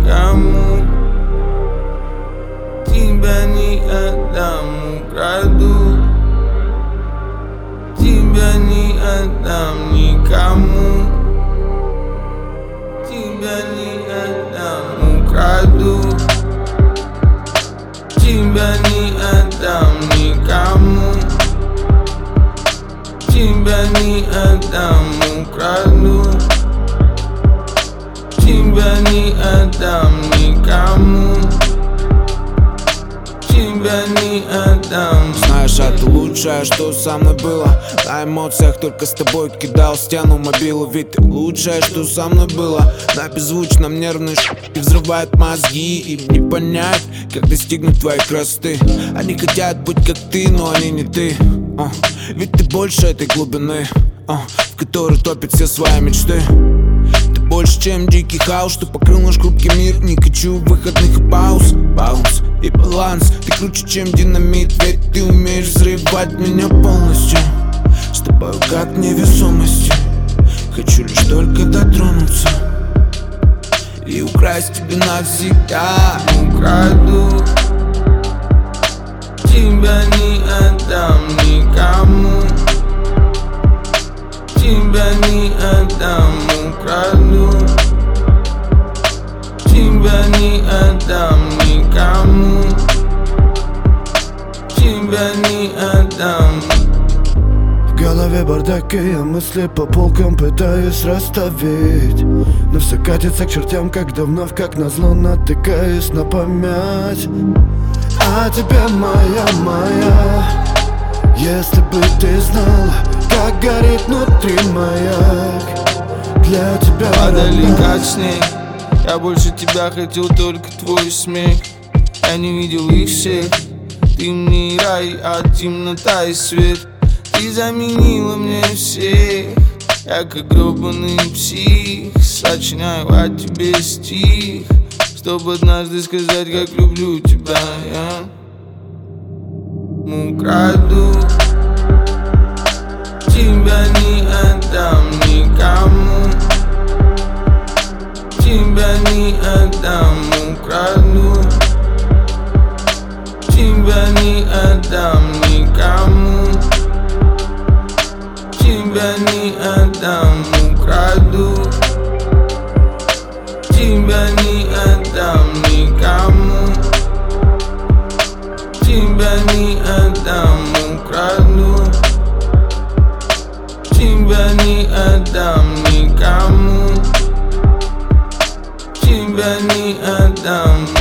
никому. Тебя не отдам, украду. Тебя не отдам никому. Тебя не отдам, украду. Тебя не отдам никому. Тебя не отдам, украду. Тебя не отдам никому. Тебя не отдам. Знаешь, это лучшее, что со мной было. На эмоциях только с тобой кидал стену мобилу. Ведь ты лучшее, что со мной было. На беззвучном нервной шутке взрывает мозги. Им не понять, как достигнуть твоей красоты. Они хотят быть как ты, но они не ты. Ведь ты больше этой глубины, в которой топят все свои мечты. Ты больше, чем дикий хаос, что покрыл наш хрупкий мир. Не хочу выходных и пауз. Баунс и баланс. Ты круче, чем динамит, ведь ты умеешь взрывать меня полностью. С тобой как невесомости. Хочу лишь только дотронуться и украсть тебя навсегда. Украду. Тебя не отдам никому. Тебя не отдам, украду. Тебя не отдам никому. Тебя не отдам. В голове бардак, и я мысли по полкам пытаюсь расставить. Но все катится к чертям, когда вновь, как назло, натыкаюсь на помять. А тебе, моя, если бы ты знала, как горит внутри маяк. Для тебя падали как снег. Я больше тебя хотел, только твой смех. Я не видел их всех. Ты мне рай, а темнота и свет. Ты заменила мне всех. Я как гробаный псих сочиняю о тебе стих, чтобы однажды сказать, как люблю тебя я. Украду. Тебя не отдам никому. Тебя не отдам, украду. Тебя не отдам никому. Тебя не отдам, украду. Тебя не отдам никому. Тебя не отдам, украду. Тебя не отдам никому. Тебя не отдам.